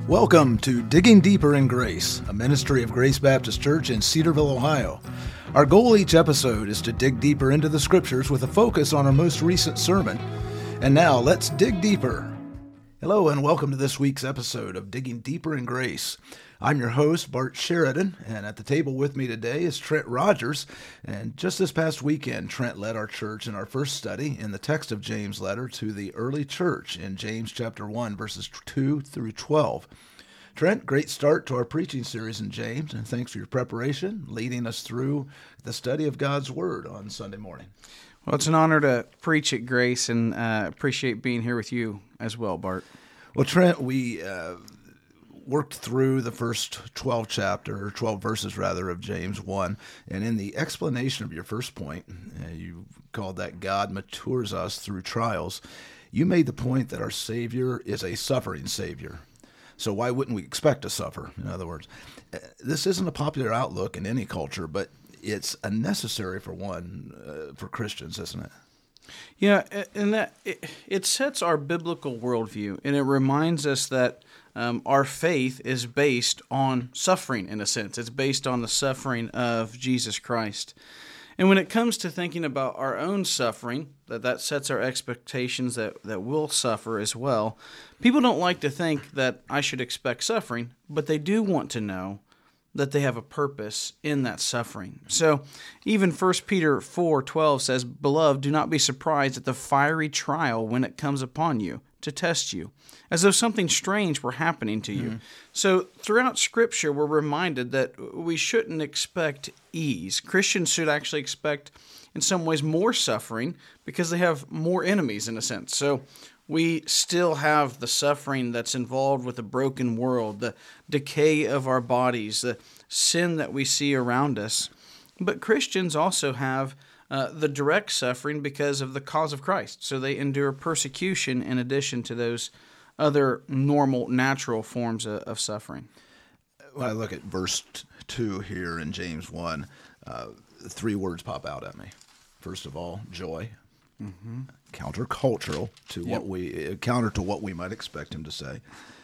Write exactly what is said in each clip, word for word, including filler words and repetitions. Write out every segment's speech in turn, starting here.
Welcome to Digging Deeper in Grace, a ministry of Grace Baptist Church in Cedarville, Ohio. Our goal each episode is to dig deeper into the Scriptures with a focus on our most recent sermon. And now, let's dig deeper. Hello, and welcome to this week's episode of Digging Deeper in Grace. I'm your host, Bart Sheridan, and at the table with me today is Trent Rogers. And just this past weekend, Trent led our church in our first study in the text of James' letter to the early church in James chapter one, verses two through twelve. Trent, great start to our preaching series in James, and thanks for your preparation, leading us through the study of God's Word on Sunday morning. Well, it's an honor to preach at Grace, and uh, appreciate being here with you as well, Bart. Well, Trent, we uh, worked through the first twelve chapter, or twelve verses rather, of James one, and in the explanation of your first point, uh, you called that God matures us through trials. You made the point that our Savior is a suffering Savior. So why wouldn't we expect to suffer? In other words, this isn't a popular outlook in any culture, but it's a necessary for one, uh, for Christians, isn't it? Yeah, and that it, it sets our biblical worldview, and it reminds us that um, our faith is based on suffering, in a sense. It's based on the suffering of Jesus Christ. And when it comes to thinking about our own suffering, that that sets our expectations that, that we'll suffer as well. People don't like to think that I should expect suffering, but they do want to know that they have a purpose in that suffering. So even First Peter four twelve says, "Beloved, do not be surprised at the fiery trial when it comes upon you to test you, as though something strange were happening to you." Mm-hmm. So throughout Scripture, we're reminded that we shouldn't expect ease. Christians should actually expect, in some ways, more suffering because they have more enemies, in a sense. So we still have the suffering that's involved with a broken world, the decay of our bodies, the sin that we see around us. But Christians also have uh, the direct suffering because of the cause of Christ. So they endure persecution in addition to those other normal, natural forms of, of suffering. When I look at verse two here in James one, uh, three words pop out at me. First of all, joy. Mm-hmm. Countercultural to yep. what we uh, counter to what we might expect him to say.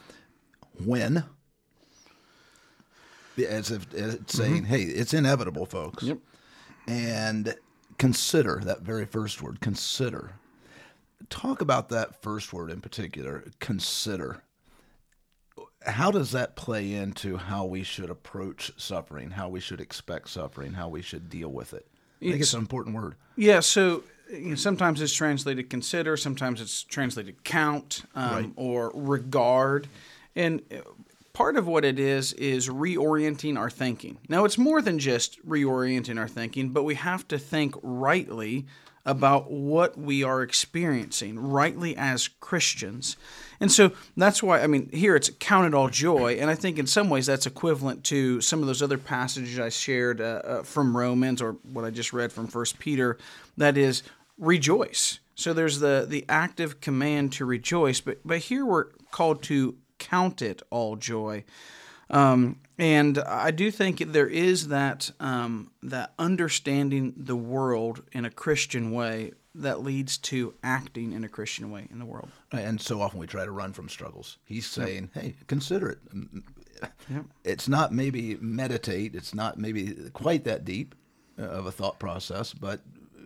When, as if as it's saying, mm-hmm. "Hey, it's inevitable, folks." Yep. And consider, that very first word, consider. Talk about that first word in particular, consider. How does that play into how we should approach suffering, how we should expect suffering, how we should deal with it? I think it's, it's an important word. Yeah. So. You know, sometimes it's translated consider, sometimes it's translated count um, right. or regard. And part of what it is is reorienting our thinking. Now, it's more than just reorienting our thinking, but we have to think rightly about what we are experiencing, rightly as Christians. And so that's why, I mean, here it's count it all joy, and I think in some ways that's equivalent to some of those other passages I shared uh, uh, from Romans, or what I just read from First Peter, that is, rejoice. So there's the, the active command to rejoice, but, but here we're called to count it all joy. Um, and I do think there is that um, that understanding the world in a Christian way that leads to acting in a Christian way in the world. And so often we try to run from struggles. He's saying, yep. hey, consider it. Yep. It's not maybe meditate. It's not maybe quite that deep of a thought process, but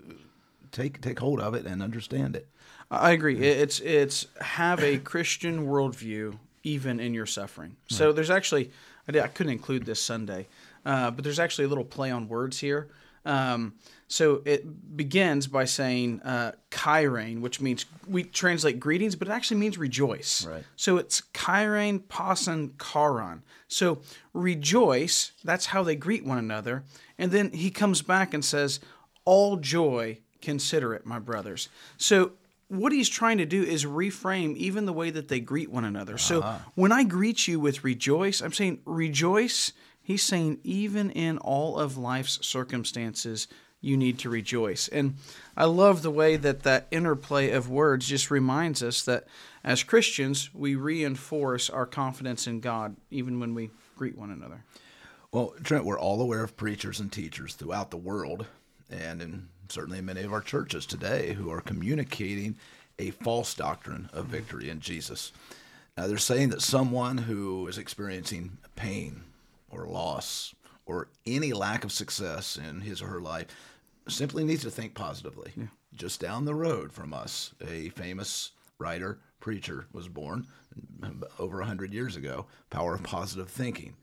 take take hold of it and understand it. I agree. It's it's have a Christian worldview even in your suffering. So right. there's actually, I, did, I couldn't include this Sunday, uh, but there's actually a little play on words here. Um, so it begins by saying uh, kairane, which means, we translate greetings, but it actually means rejoice. Right. So it's kairane, pasan, karan. So rejoice, that's how they greet one another. And then he comes back and says, all joy, consider it, my brothers. So what he's trying to do is reframe even the way that they greet one another. So uh-huh. when I greet you with rejoice, I'm saying rejoice. He's saying even in all of life's circumstances, you need to rejoice. And I love the way that that interplay of words just reminds us that as Christians, we reinforce our confidence in God even when we greet one another. Well, Trent, we're all aware of preachers and teachers throughout the world, and in certainly in many of our churches today, who are communicating a false doctrine of victory in Jesus. Uh, they're saying that someone who is experiencing pain or loss or any lack of success in his or her life simply needs to think positively. Yeah. Just down the road from us, a famous writer, preacher was born over one hundred years ago, Power of Positive Thinking.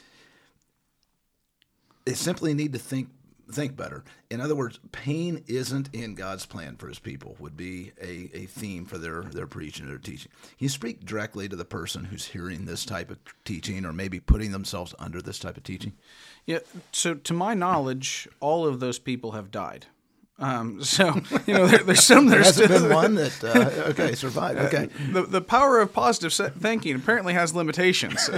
They simply need to think think better. In other words, pain isn't in God's plan for his people would be a, a theme for their, their preaching or their teaching. You speak directly to the person who's hearing this type of teaching or maybe putting themselves under this type of teaching? Yeah, so to my knowledge, all of those people have died. Um, so, you know, there, there's some that there are hasn't still... been one that, uh, okay, survived, okay. Uh, the, the power of positive thinking apparently has limitations.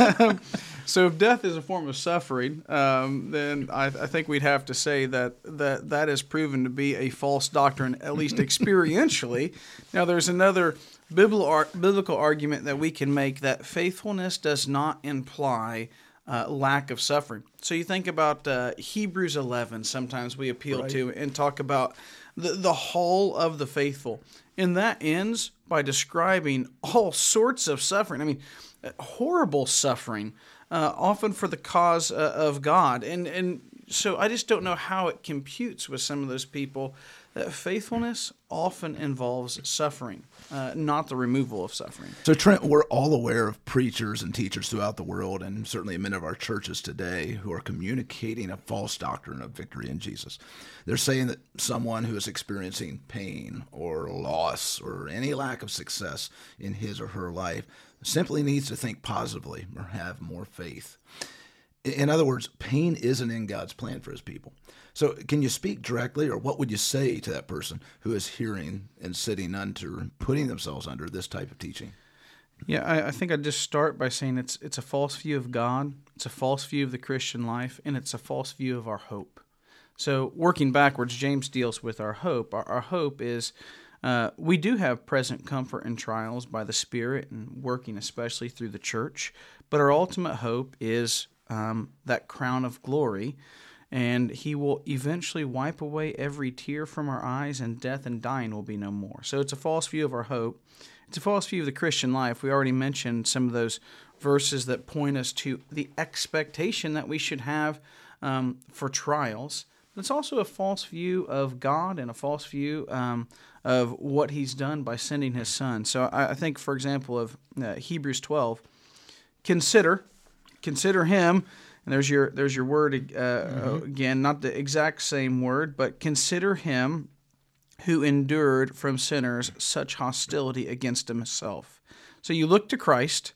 So if death is a form of suffering, um, then I, I think we'd have to say that, that that is proven to be a false doctrine, at least experientially. Now, there's another biblical, biblical argument that we can make that faithfulness does not imply uh, lack of suffering. So you think about uh, Hebrews eleven, sometimes we appeal right. to, and talk about the, the whole of the faithful. And that ends by describing all sorts of suffering. I mean, horrible suffering. Uh, often for the cause uh, of God. And and so I just don't know how it computes with some of those people that faithfulness often involves suffering, uh, not the removal of suffering. So Trent, we're all aware of preachers and teachers throughout the world, and certainly many of our churches today, who are communicating a false doctrine of victory in Jesus. They're saying that someone who is experiencing pain or loss or any lack of success in his or her life simply needs to think positively or have more faith. In other words, pain isn't in God's plan for his people. So can you speak directly, or what would you say to that person who is hearing and sitting under, putting themselves under this type of teaching? Yeah, I, I think I'd just start by saying it's it's a false view of God, it's a false view of the Christian life, and it's a false view of our hope. So working backwards, James deals with our hope. Our, our hope is Uh, we do have present comfort in trials by the Spirit and working especially through the church, but our ultimate hope is um, that crown of glory, and he will eventually wipe away every tear from our eyes, and death and dying will be no more. So it's a false view of our hope. It's a false view of the Christian life. We already mentioned some of those verses that point us to the expectation that we should have um, for trials. It's also a false view of God and a false view um, of what he's done by sending his son. So I, I think, for example, of uh, Hebrews twelve, consider, consider him, and there's your there's your word uh, mm-hmm. again, not the exact same word, but consider him who endured from sinners such hostility against himself. So you look to Christ,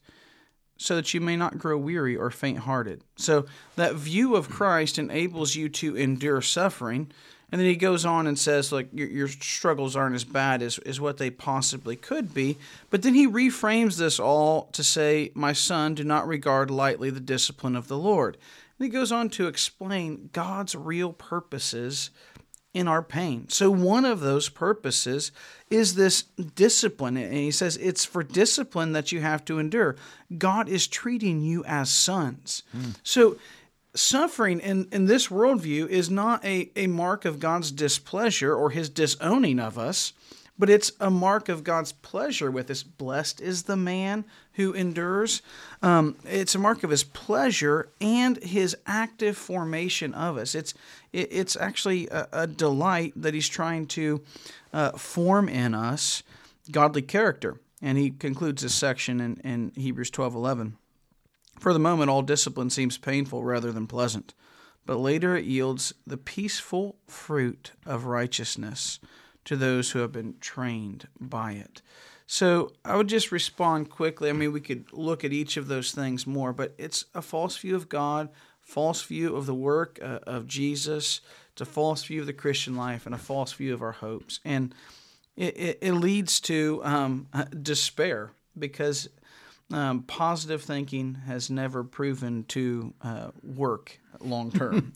so that you may not grow weary or faint-hearted. So that view of Christ enables you to endure suffering. And then he goes on and says, like, your, your struggles aren't as bad as, as what they possibly could be. But then he reframes this all to say, my son, do not regard lightly the discipline of the Lord. And he goes on to explain God's real purposes in our pain. So one of those purposes is this discipline. And he says it's for discipline that you have to endure. God is treating you as sons. Mm. So suffering in, in this worldview is not a, a mark of God's displeasure or his disowning of us, but it's a mark of God's pleasure with us. Blessed is the man who endures. Um, it's a mark of his pleasure and his active formation of us. It's it, it's actually a, a delight that he's trying to uh, form in us godly character. And he concludes this section in, in Hebrews twelve eleven. For the moment, all discipline seems painful rather than pleasant, but later it yields the peaceful fruit of righteousness to those who have been trained by it. So I would just respond quickly. I mean, we could look at each of those things more, but it's a false view of God, false view of the work uh, of Jesus. It's a false view of the Christian life and a false view of our hopes. And it, it, it leads to um, despair because um, positive thinking has never proven to uh, work long term.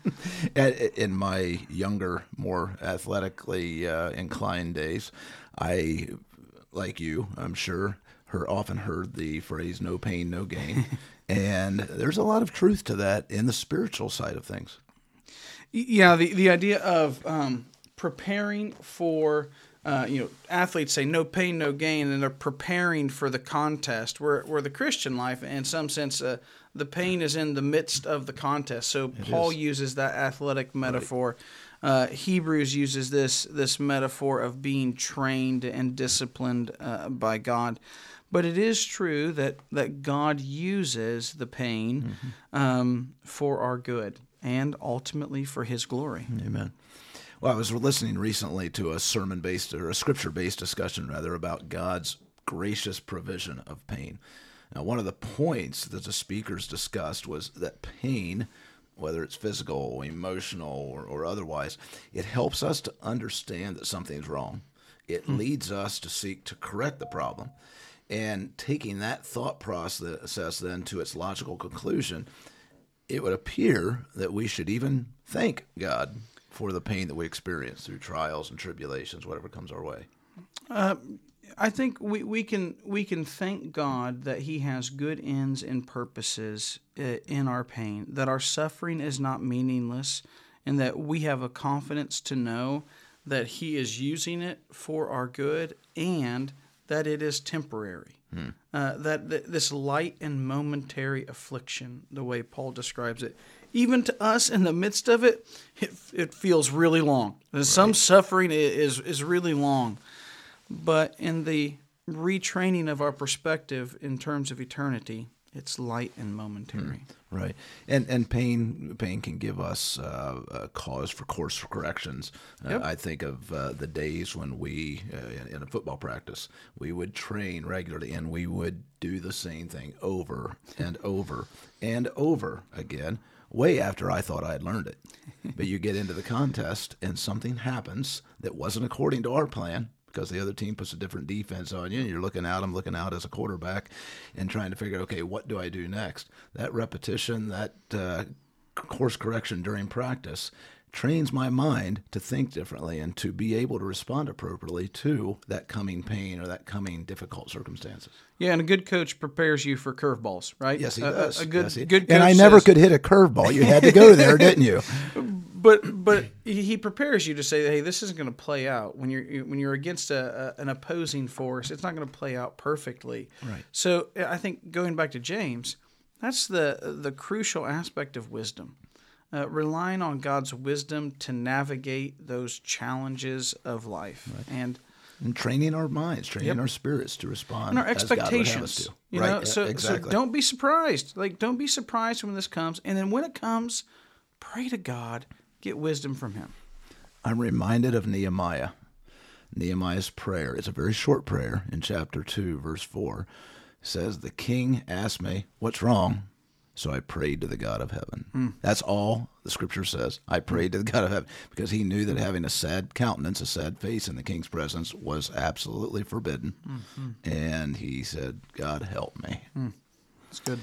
In my younger, more athletically uh, inclined days, I, like you, I'm sure, heard, often heard the phrase "no pain, no gain," and there's a lot of truth to that in the spiritual side of things. Yeah, the the idea of um, preparing for uh, you know, athletes say no pain, no gain, and they're preparing for the contest. Where, where the Christian life, in some sense, uh, the pain is in the midst of the contest. So it Paul is. uses that athletic metaphor. Right. Uh, Hebrews uses this this metaphor of being trained and disciplined uh, by God. But it is true that, that God uses the pain mm-hmm. um, for our good and ultimately for His glory. Amen. Well, I was listening recently to a sermon-based or a scripture-based discussion, rather, about God's gracious provision of pain. Now, one of the points that the speakers discussed was that pain, whether it's physical, emotional, or, or otherwise, it helps us to understand that something's wrong. It mm. leads us to seek to correct the problem. And taking that thought process then to its logical conclusion, it would appear that we should even thank God for the pain that we experience through trials and tribulations, whatever comes our way. Uh, I think we, we can we can thank God that He has good ends and purposes in our pain, that our suffering is not meaningless, and that we have a confidence to know that He is using it for our good and that it is temporary. Hmm. Uh, that, that this light and momentary affliction, the way Paul describes it, even to us in the midst of it, it, it feels really long. Right. Some suffering is is really long. But in the retraining of our perspective in terms of eternity, it's light and momentary. Hmm. Right. And and pain pain can give us uh, a cause for course corrections. Yep. Uh, I think of uh, the days when we, uh, in a football practice, we would train regularly and we would do the same thing over and over and over again, way after I thought I had learned it. But you get into the contest and something happens that wasn't according to our plan, because the other team puts a different defense on you, and you're looking out, I'm looking out as a quarterback and trying to figure out, okay, what do I do next? That repetition, that uh, course correction during practice trains my mind to think differently and to be able to respond appropriately to that coming pain or that coming difficult circumstances. Yeah, and a good coach prepares you for curveballs, right? Yes, he a, does. A, a good, yes, he, good coach and I never says, could hit a curveball. You had to go there, didn't you? But but he prepares you to say, hey, this isn't going to play out when you're when you're against a, a, an opposing force. It's not going to play out perfectly. Right. So I think going back to James, that's the the crucial aspect of wisdom, uh, relying on God's wisdom to navigate those challenges of life, right. and and training our minds, training yep. our spirits to respond, and our expectations. As God would have us to. You right. know, so, exactly. so don't be surprised. Like don't be surprised when this comes, and then when it comes, pray to God. Get wisdom from Him. I'm reminded of Nehemiah. Nehemiah's prayer. It's a very short prayer in chapter two, verse four. It says, the king asked me, what's wrong? So I prayed to the God of heaven. Mm. That's all the scripture says. I prayed to the God of heaven because he knew that having a sad countenance, a sad face in the king's presence was absolutely forbidden. Mm-hmm. And he said, God, help me. Mm. That's good.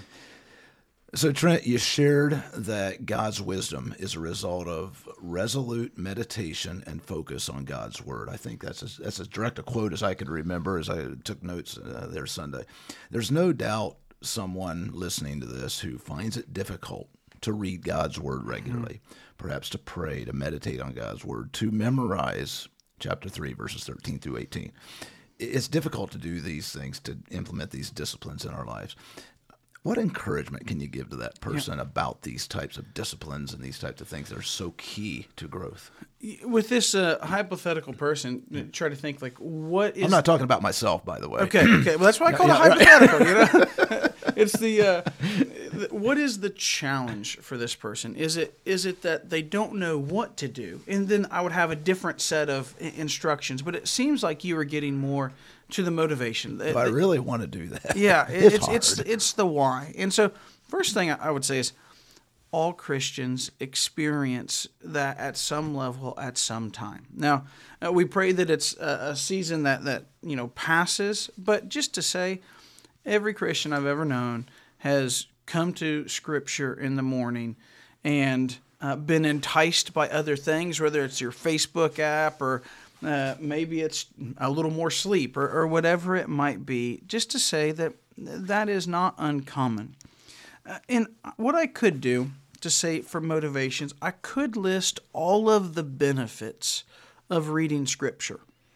So, Trent, you shared that God's wisdom is a result of resolute meditation and focus on God's word. I think that's as, that's as direct a quote as I could remember as I took notes uh, there Sunday. There's no doubt someone listening to this who finds it difficult to read God's word regularly, mm-hmm. perhaps to pray, to meditate on God's word, to memorize chapter three, verses thirteen through eighteen. It's difficult to do these things, to implement these disciplines in our lives. What encouragement can you give to that person yeah. about these types of disciplines and these types of things that are so key to growth? With this uh, hypothetical person, try to think like, what is... I'm not talking about myself, by the way. Okay, okay. Well, that's why I call yeah, it yeah, hypothetical, right. you know? It's the, uh, the, what is the challenge for this person? Is it is it that they don't know what to do? And then I would have a different set of instructions, but it seems like you are getting more to the motivation. If I really want to do that. Yeah, it's it's, it's it's it's the why. And so, first thing I would say is, all Christians experience that at some level at some time. Now, uh, we pray that it's a, a season that that you know passes, but just to say, every Christian I've ever known has come to Scripture in the morning and uh, been enticed by other things, whether it's your Facebook app or Uh, maybe it's a little more sleep or, or whatever it might be, just to say that that is not uncommon. Uh, and what I could do to say for motivations, I could list all of the benefits of reading Scripture.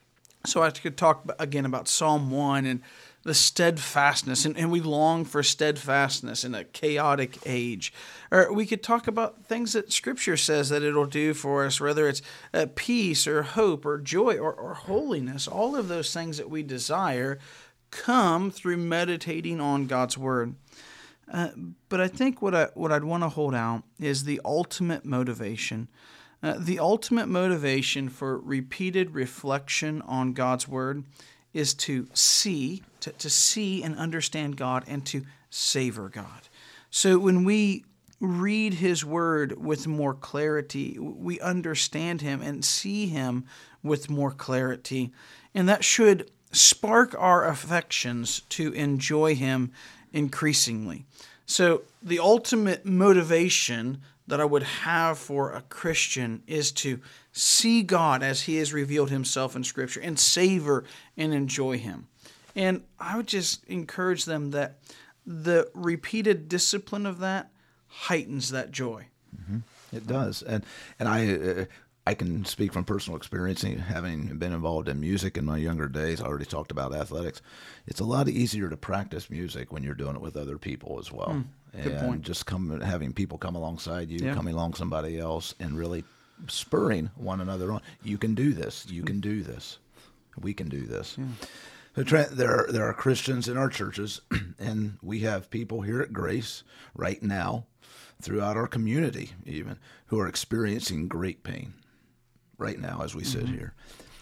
So I could talk again about Psalm one and the steadfastness, and, and we long for steadfastness in a chaotic age. Or we could talk about things that Scripture says that it'll do for us, whether it's uh, peace or hope or joy or, or holiness. All of those things that we desire come through meditating on God's Word. Uh, but I think what, I, what I'd want to hold out is the ultimate motivation. Uh, the ultimate motivation for repeated reflection on God's Word is to see, to, to see and understand God and to savor God. So when we read His Word with more clarity, we understand Him and see Him with more clarity. And that should spark our affections to enjoy Him increasingly. So the ultimate motivation that I would have for a Christian is to see God as He has revealed Himself in Scripture and savor and enjoy Him. And I would just encourage them that the repeated discipline of that heightens that joy. Mm-hmm. It does. And and I uh, I can speak from personal experience, having been involved in music in my younger days. I already talked about athletics. It's a lot easier to practice music when you're doing it with other people as well. Mm. Good and point. Just come, having people come alongside you, yeah. coming along somebody else, and really spurring one another on. You can do this. You can do this. We can do this. Yeah. So Trent, there are, there are Christians in our churches, and we have people here at Grace right now, throughout our community even, who are experiencing great pain right now as we sit mm-hmm. here.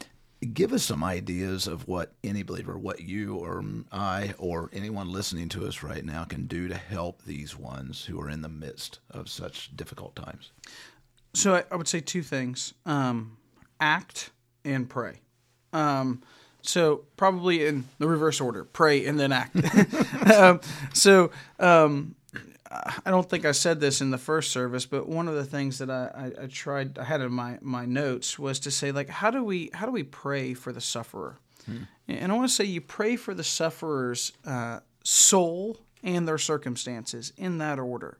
Give us some ideas of what any believer, what you or I or anyone listening to us right now can do to help these ones who are in the midst of such difficult times. So I, I would say two things. Um, act and pray. Um, so probably in the reverse order, pray and then act. um, so um, I don't think I said this in the first service, but one of the things that I, I, I tried, I had in my, my notes was to say, like, how do we how do we pray for the sufferer? Hmm. And I want to say you pray for the sufferer's uh, soul and their circumstances in that order.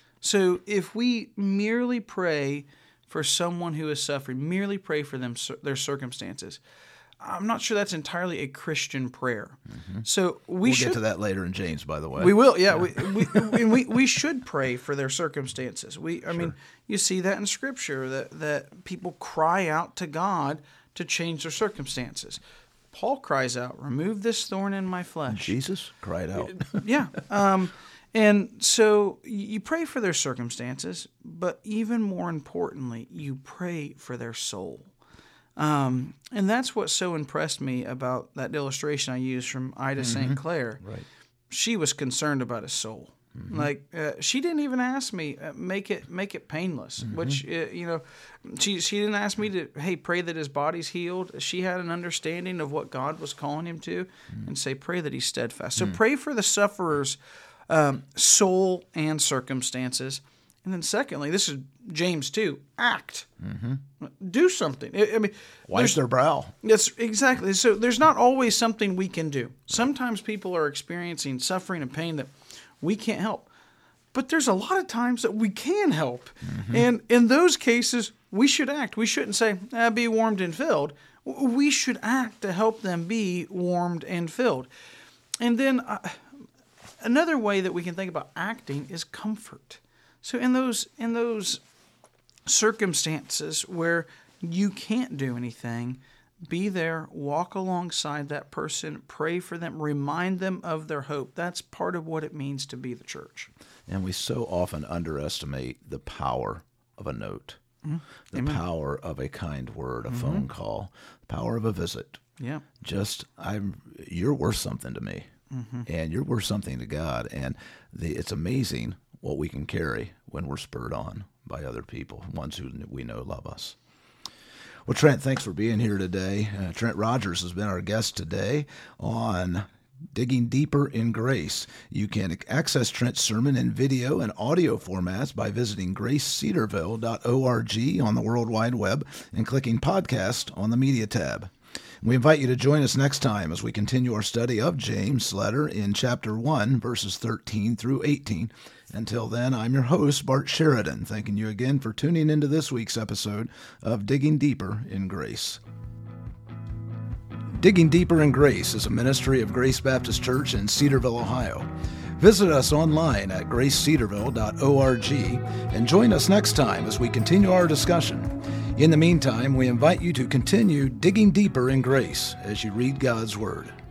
So if we merely pray for someone who is suffering, merely pray for them their circumstances, I'm not sure that's entirely a Christian prayer. Mm-hmm. So we we'll should get to that later in James, by the way. We will, yeah. yeah. we, we, we we should pray for their circumstances. We, I sure. mean, you see that in Scripture that that people cry out to God to change their circumstances. Paul cries out, "Remove this thorn in my flesh." Jesus cried out. yeah. Um, and so you pray for their circumstances, but even more importantly, you pray for their soul. Um, and that's what so impressed me about that illustration I used from Ida mm-hmm. Saint Clair. Right. She was concerned about his soul. Mm-hmm. Like uh, she didn't even ask me uh, make it make it painless. Mm-hmm. Which uh, you know, she she didn't ask me to hey pray that his body's healed. She had an understanding of what God was calling him to, mm-hmm. and say pray that he's steadfast. So mm-hmm. pray for the sufferer's um, soul and circumstances. And then secondly, this is James two, act. Mm-hmm. Do something. I, I mean, wipe their brow. Yes, exactly. So there's not always something we can do. Sometimes people are experiencing suffering and pain that we can't help. But there's a lot of times that we can help. Mm-hmm. And in those cases, we should act. We shouldn't say, ah, be warmed and filled. We should act to help them be warmed and filled. And then uh, another way that we can think about acting is comfort. So in those in those circumstances where you can't do anything, be there, walk alongside that person, pray for them, remind them of their hope. That's part of what it means to be the church. And we so often underestimate the power of a note, mm-hmm. the Amen. Power of a kind word, a mm-hmm. phone call, the power of a visit. Yeah. Just, I'm, you're worth something to me, mm-hmm. and you're worth something to God. And the, it's amazing what we can carry when we're spurred on by other people, ones who we know love us. Well, Trent, thanks for being here today. Uh, Trent Rogers has been our guest today on Digging Deeper in Grace. You can access Trent's sermon in video and audio formats by visiting grace cedarville dot org on the World Wide Web and clicking Podcast on the Media tab. We invite you to join us next time as we continue our study of James' letter in chapter one, verses thirteen through eighteen. Until then, I'm your host, Bart Sheridan, thanking you again for tuning into this week's episode of Digging Deeper in Grace. Digging Deeper in Grace is a ministry of Grace Baptist Church in Cedarville, Ohio. Visit us online at grace cedarville dot org and join us next time as we continue our discussion. In the meantime, we invite you to continue digging deeper in grace as you read God's Word.